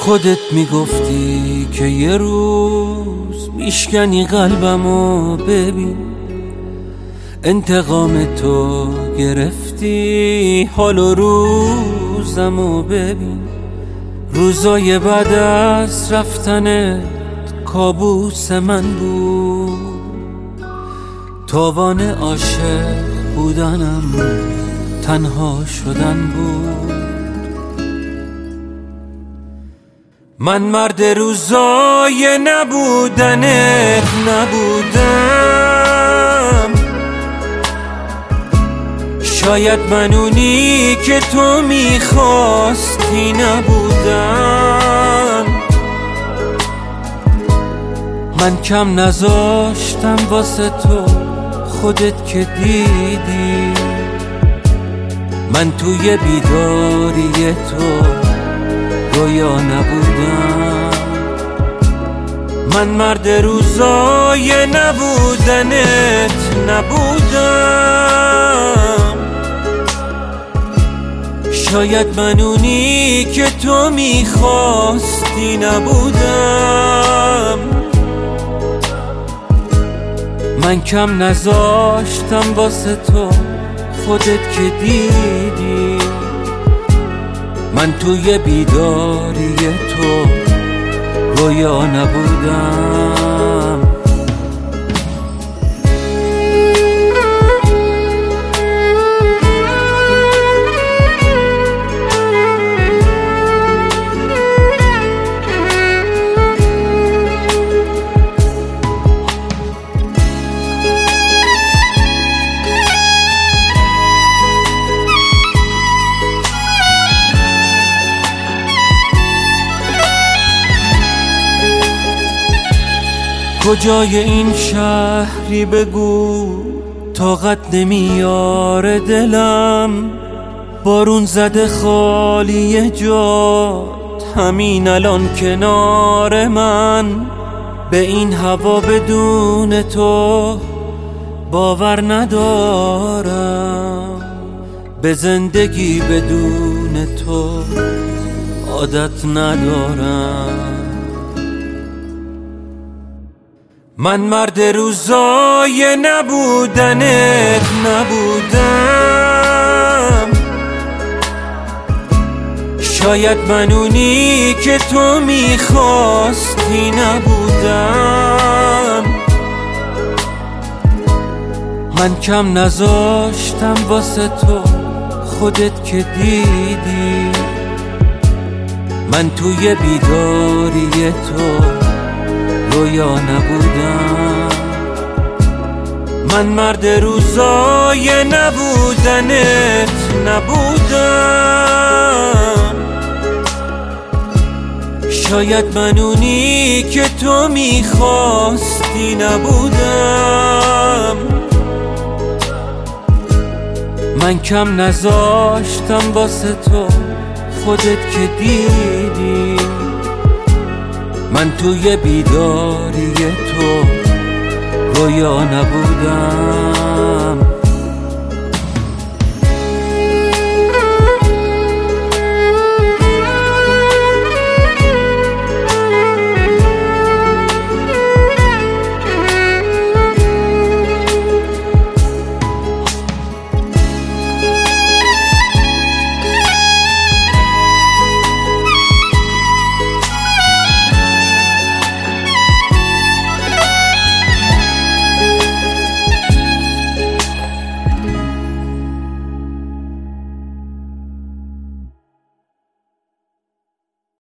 خودت میگفتی که یه روز میشکنی قلبمو، ببین انتقام تو گرفتی حال و روزمو، ببین روزای بعد از رفتنت کابوس من بود، تاوان عاشق بودنم تنها شدن بود. من مرد روزای نبودنت نبودم، شاید من اونی که تو میخواستی نبودم. من کم نذاشتم واسه تو، خودت که دیدی من توی بیداری تو رویا نبودم. من مرد روزای نبودنت نبودم، شاید من اونی که تو میخواستی نبودم. من کم نذاشتم واسه تو، خودت که دیدی من توی بیداری تو رویا نبودم. کجای این شهری بگو، طاقت نمیاره دلم، بارون زده خالی جات همین الان کنار من. به این هوا بدون تو باور ندارم، به زندگی بدون تو عادت ندارم. من مرد روزای نبودنت نبودم، شاید من اونی که تو میخواستی نبودم. من کم نذاشتم واسه تو، خودت که دیدی من توی بیداری تو رویا نبودم. من مرد روزای نبودنت نبودم، شاید من اونی که تو میخواستی نبودم. من کم نذاشتم واسه تو، خودت که دیدی من توی بیداری تو رویا نبودم.